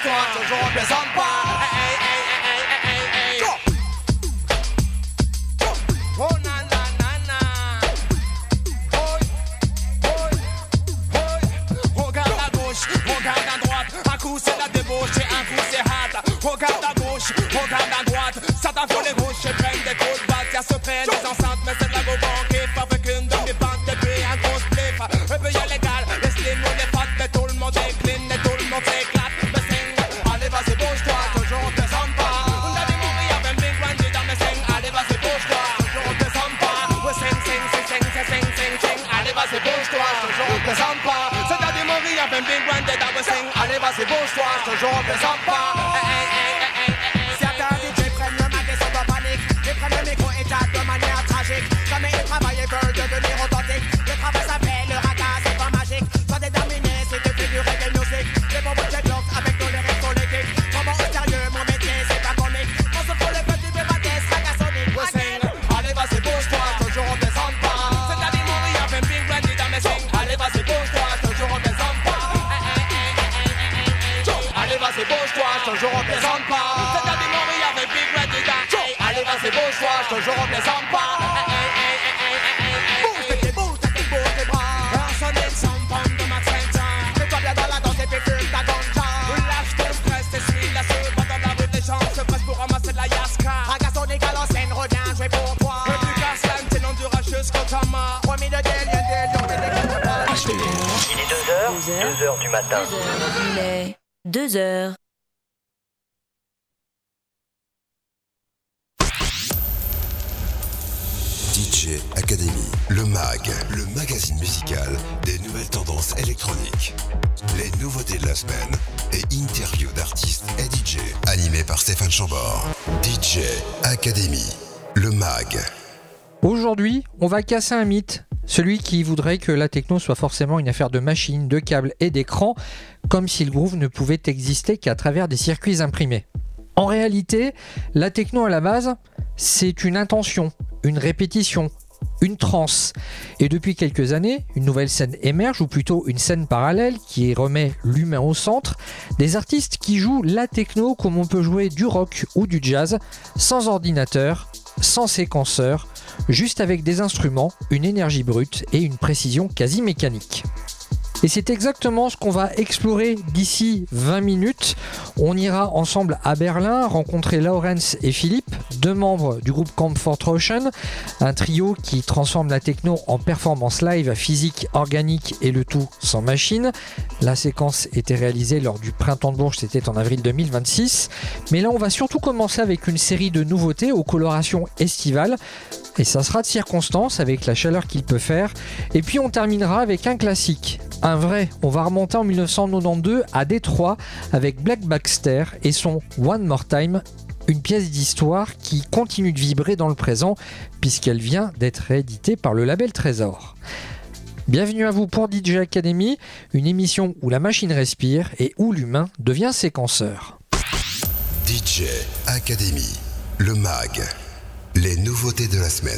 bouge-toi, je représente pas. Hey, hey, hey, hey, hey, hey, hey. Oh na na na na. Oi, oi, oi. Regarde à gauche, regarde à droite. Un coup c'est la débauche et un coup c'est hâte. Regarde à gauche, regarde à droite. Ça t'a volé gauche et prennent des coups de batte. Y'a ce près des enceintes, mais c'est de la go-banque. Et pas avec une demi-pente et puis un gros spliff. Et puis y'a l'égal, les slim ou les fat. Mais tout le monde est clean et tout le monde s'éclate. Mais sing, allez vas-y bouge-toi, toujours te sens pas. On a des mourir avec un big one dans mes sing. Allez vas-y bouge-toi, toujours te sens pas. Ouais sing, sing, sing, sing, sing, sing, sing. Allez vas-y bouge-toi, toujours te sens pas. C'est à des mourir avec un big one dans mes sing. Allez vas-y bouge-toi, toujours te sens pas. Certains DJ prennent le mic et sont en panique. Ils prennent le micro et tapent de manière tragique. Jamais ils travaillent et veulent devenir authentiques. Le travail s'appelle le raga, c'est pas magique. Sois déterminé si tu fais du reggae music. Les bonbons check blocs avec nos lyrics sur les kicks. Prends-moi au sérieux, mon métier c'est pas comique. On se fout le petit bébé test, raga sonic. Allez vas-y bouge-toi, toujours on descend pas. C'est à dire mourir avec un big brandy dans mes signes. Allez vas-y bouge-toi, toujours on descend pas. Allez vas-y bouge-toi, toujours on descend pas. C'est à dire mourir avec big brandy dans. Allez vas-y bouge-toi, toujours on descend pas. Bouge tes bras. Personne ne s'en prend de ma ceinture. Mets-toi bien dans la danse et puis fume ta ganja. Lâche ton stress, t'essuie la seule. Pas dans la rue, les gens se pressent pour ramasser de la yaska. Ragasonic à l'ancienne, reviens jouer pour toi. Et plus qu'à cela, t'es non du racheuse quand t'as marre. Promis de délier, mais des gros pas. Il est 2h du matin. Il est 2h. DJ Academy, le MAG, le magazine musical des nouvelles tendances électroniques. Les nouveautés de la semaine et interviews d'artistes et DJ. Animé par Stéphane Chambord. DJ Academy, le MAG. Aujourd'hui, on va casser un mythe. Celui qui voudrait que la techno soit forcément une affaire de machines, de câbles et d'écrans, comme si le groove ne pouvait exister qu'à travers des circuits imprimés. En réalité, la techno à la base, c'est une intention, une répétition, une transe. Et depuis quelques années, une nouvelle scène émerge, ou plutôt une scène parallèle qui remet l'humain au centre. Des artistes qui jouent la techno comme on peut jouer du rock ou du jazz, sans ordinateur, sans séquenceur, juste avec des instruments, une énergie brute et une précision quasi mécanique. Et c'est exactement ce qu'on va explorer d'ici 20 minutes. On ira ensemble à Berlin rencontrer Laurens et Philippe, deux membres du groupe Comfort Ocean, un trio qui transforme la techno en performance live, physique, organique et le tout sans machine. La séquence était réalisée lors du Printemps de Bourges, c'était en avril 2026. Mais là, on va surtout commencer avec une série de nouveautés aux colorations estivales. Et ça sera de circonstance avec la chaleur qu'il peut faire. Et puis on terminera avec un classique. Un vrai, on va remonter en 1992 à Détroit avec Black Baxter et son One More Time, une pièce d'histoire qui continue de vibrer dans le présent puisqu'elle vient d'être rééditée par le label Trésor. Bienvenue à vous pour DJ Academy, une émission où la machine respire et où l'humain devient séquenceur. DJ Academy, le MAG, les nouveautés de la semaine.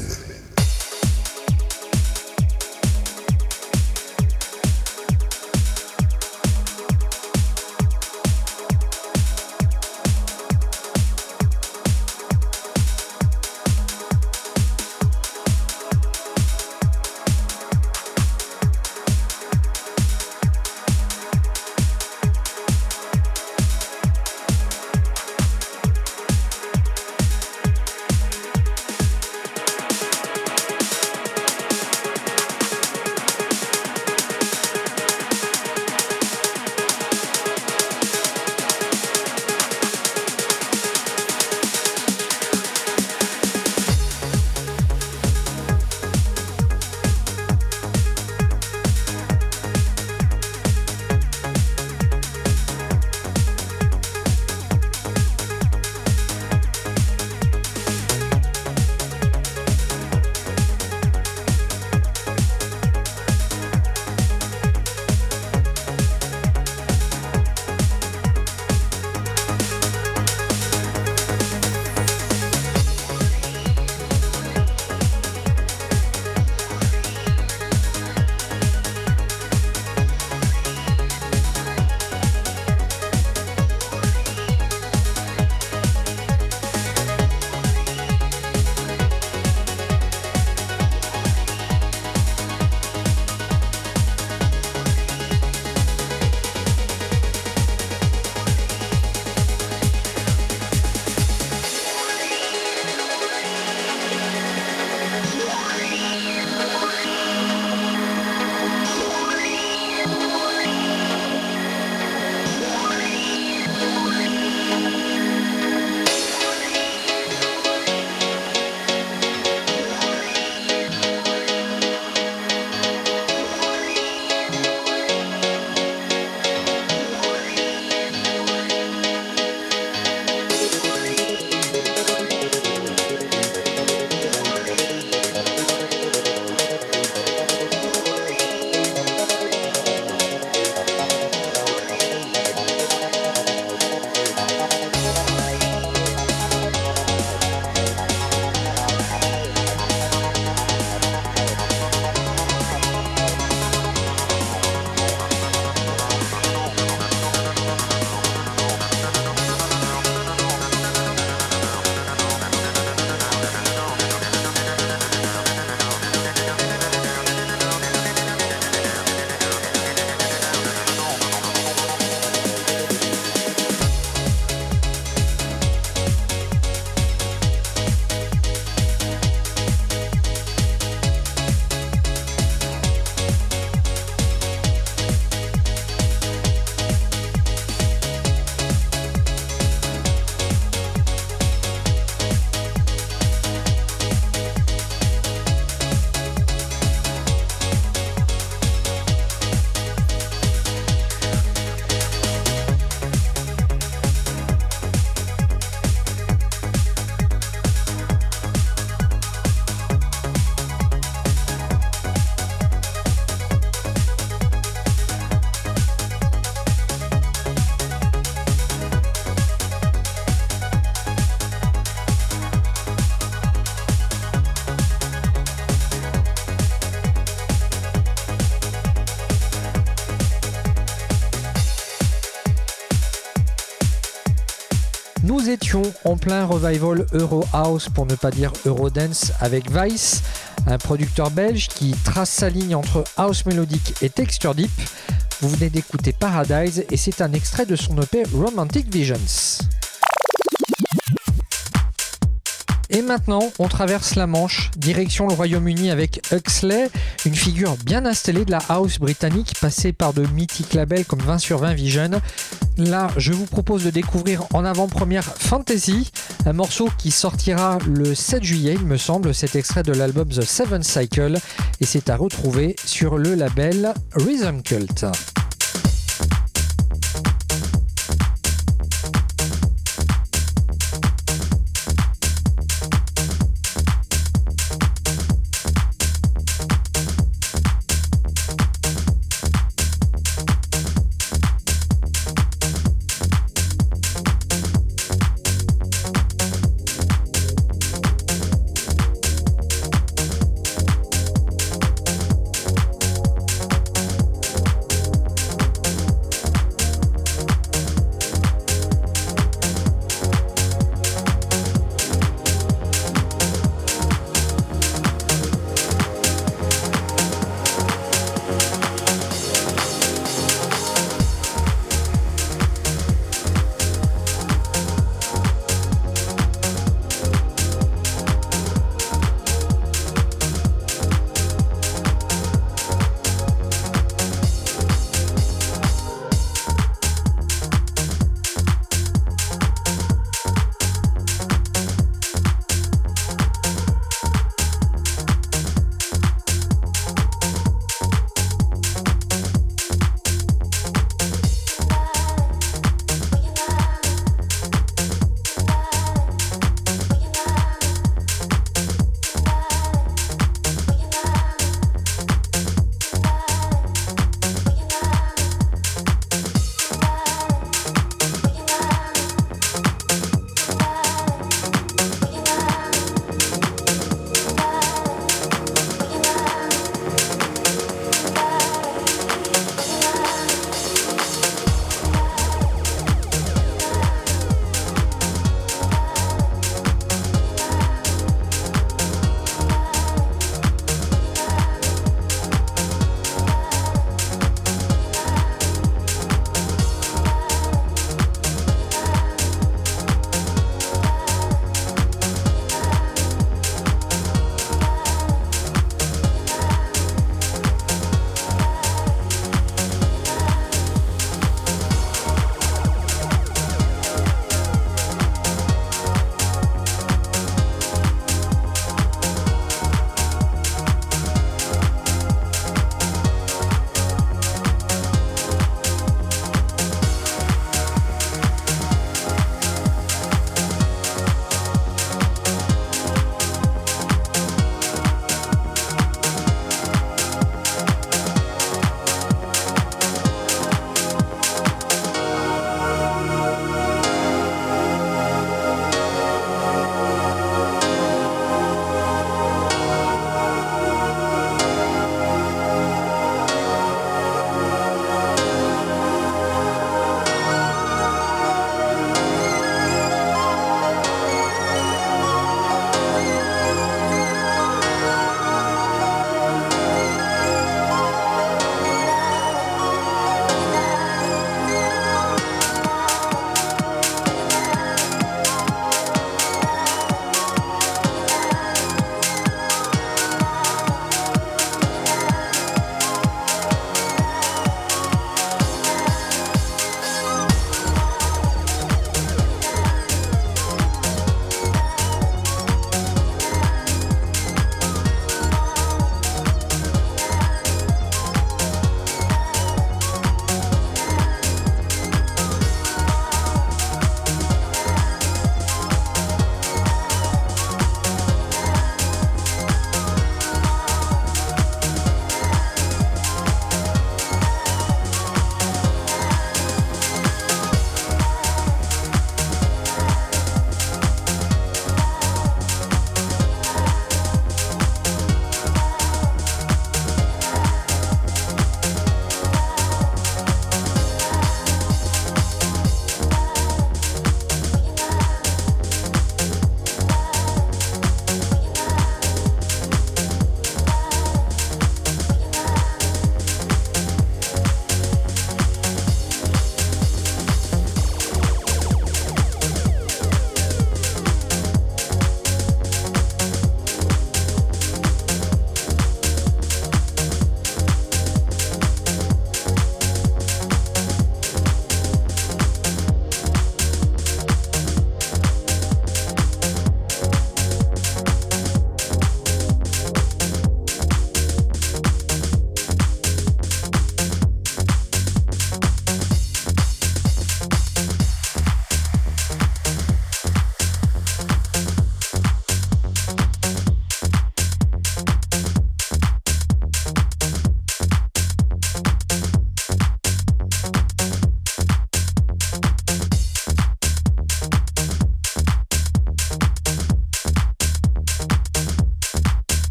Nous étions en plein revival Euro House, pour ne pas dire Eurodance, avec Vice, un producteur belge qui trace sa ligne entre house mélodique et texture deep. Vous venez d'écouter Paradise et c'est un extrait de son EP Romantic Visions. Et maintenant, on traverse la Manche, direction le Royaume-Uni avec Huxley, une figure bien installée de la house britannique, passée par de mythiques labels comme 20 sur 20 Vision. Là, je vous propose de découvrir en avant-première Fantasy, un morceau qui sortira le 7 juillet, il me semble. C'est extrait de l'album The Seventh Cycle et c'est à retrouver sur le label Rhythm Cult.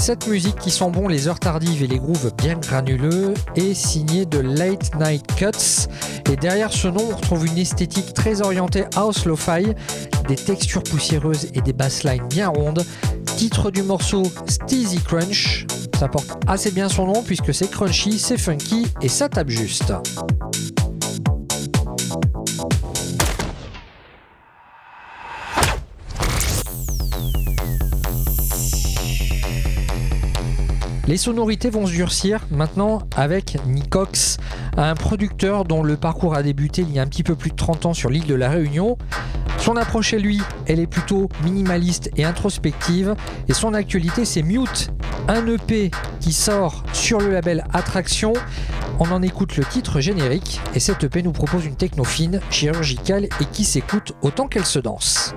Cette musique qui sent bon les heures tardives et les grooves bien granuleux est signée de Late Night Cuts. Et derrière ce nom, on retrouve une esthétique très orientée house lo-fi, des textures poussiéreuses et des basslines bien rondes. Titre du morceau Steezy Crunch. Ça porte assez bien son nom puisque c'est crunchy, c'est funky et ça tape juste. Les sonorités vont se durcir maintenant avec Nicox, un producteur dont le parcours a débuté il y a un petit peu plus de 30 ans sur l'île de la Réunion. Son approche, lui, elle est plutôt minimaliste et introspective. Et son actualité, c'est Mute, un EP qui sort sur le label Attraction. On en écoute le titre générique. Et cet EP nous propose une techno fine, chirurgicale et qui s'écoute autant qu'elle se danse.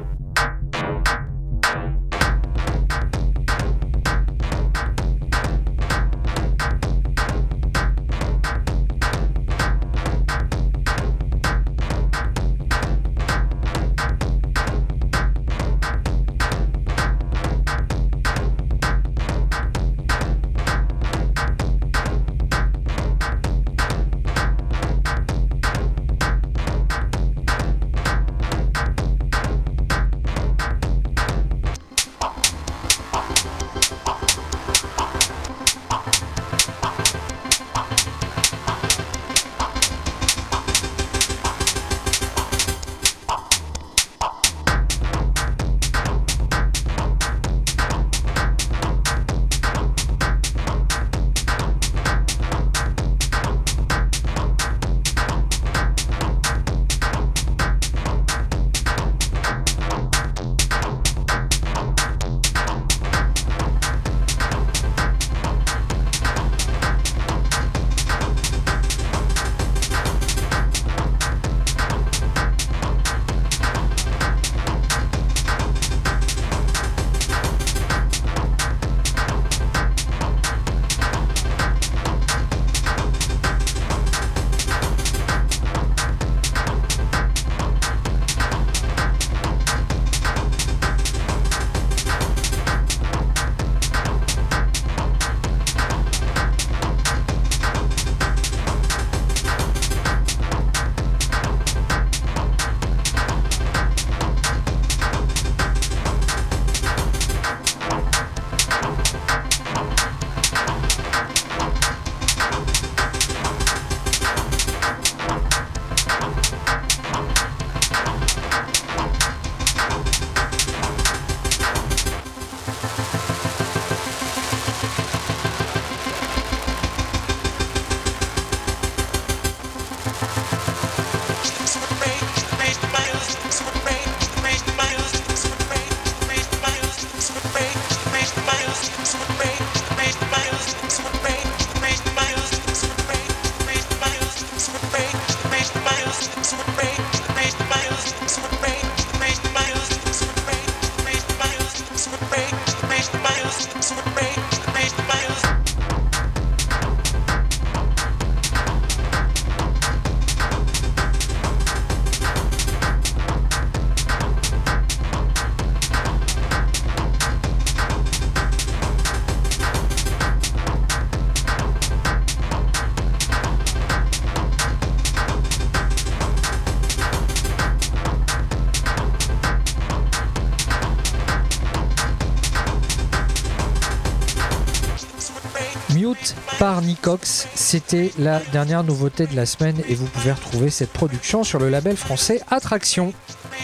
Mute par Nicox, c'était la dernière nouveauté de la semaine et vous pouvez retrouver cette production sur le label français Attraction.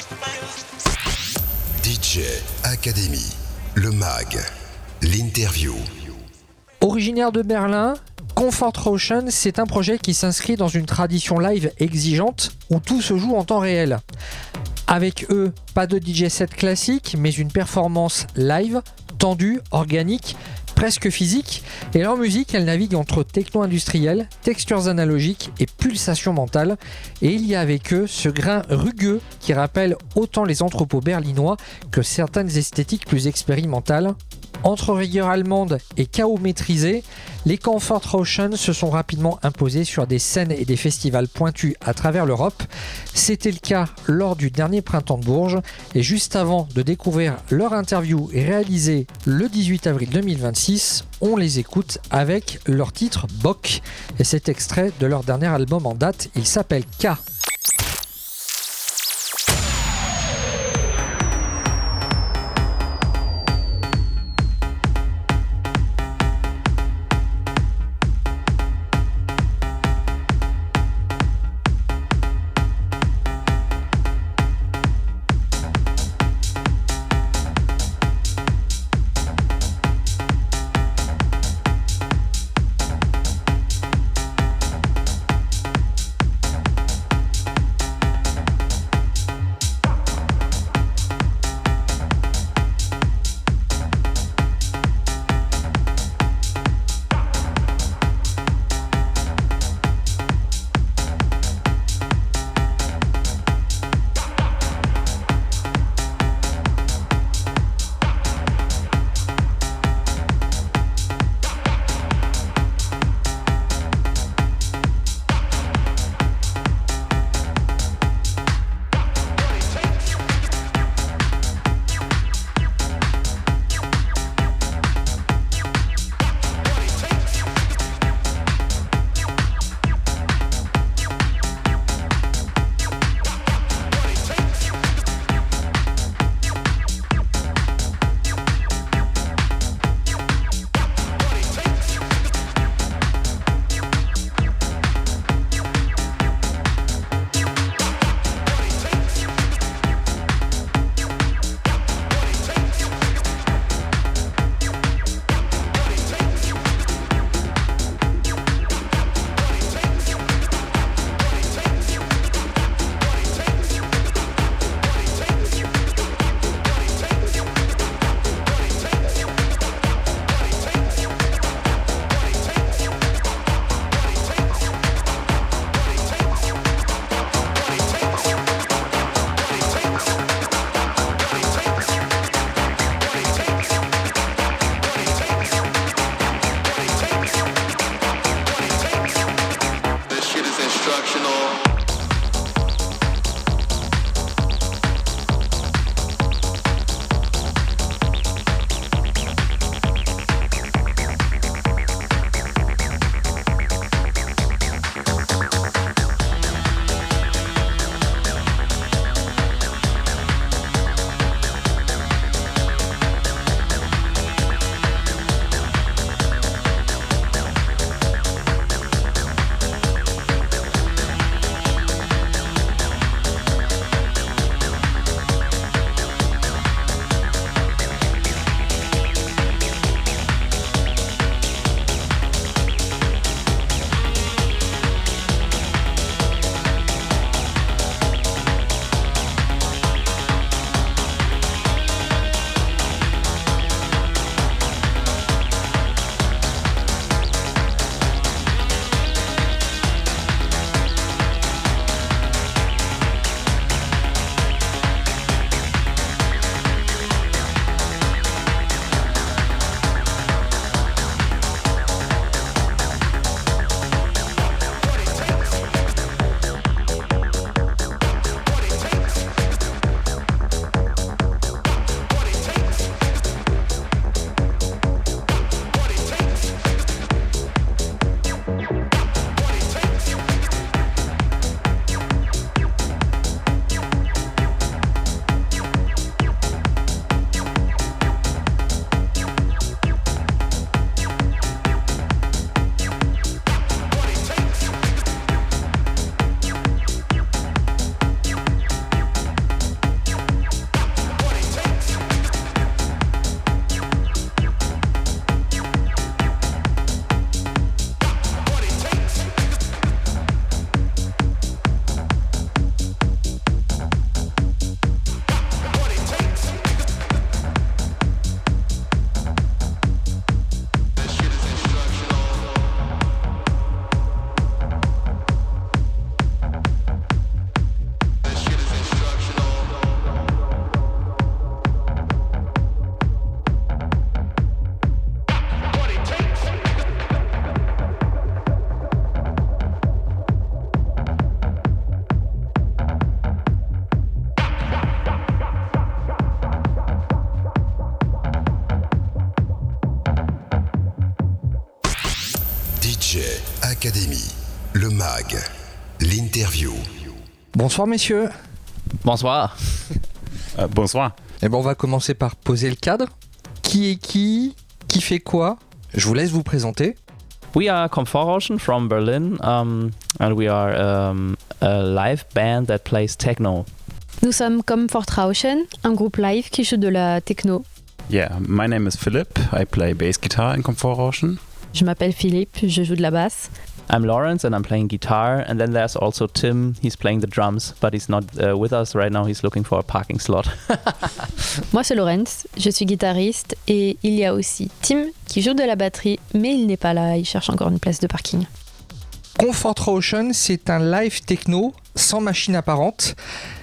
DJ Academy, le mag, l'interview. Originaire de Berlin, Comfort Rauschen, c'est un projet qui s'inscrit dans une tradition live exigeante où tout se joue en temps réel. Avec eux, pas de DJ set classique, mais une performance live, tendue, organique, presque physique, et leur musique, elle navigue entre techno-industriel, textures analogiques et pulsations mentales, et il y a avec eux ce grain rugueux qui rappelle autant les entrepôts berlinois que certaines esthétiques plus expérimentales. Entre rigueur allemande et chaos maîtrisé, les Comfort Ocean se sont rapidement imposés sur des scènes et des festivals pointus à travers l'Europe. C'était le cas lors du dernier Printemps de Bourges. Et juste avant de découvrir leur interview réalisée le 18 avril 2026, on les écoute avec leur titre Bock. Et cet extrait de leur dernier album en date, il s'appelle K. Academy, le MAG, l'interview. Bonsoir messieurs. Bonsoir. Bonsoir. Eh ben, on va commencer par poser le cadre. Qui est qui fait quoi? Je vous laisse vous présenter. We are Komfortrauschen from Berlin, and we are a live band that plays techno. Nous sommes Komfortrauschen, un groupe live qui joue de la techno. Yeah, my name is Philip. I play bass guitar in Komfortrauschen. Je m'appelle Philippe, je joue de la basse. I'm Lawrence and I'm playing guitar, and then there's also Tim. He's playing the drums, but he's not with us right now. He's looking for a parking slot. Moi c'est Lawrence, je suis guitariste et il y a aussi Tim qui joue de la batterie, mais il n'est pas là, il cherche encore une place de parking. Komfortrauschen, c'est un live techno sans machine apparente.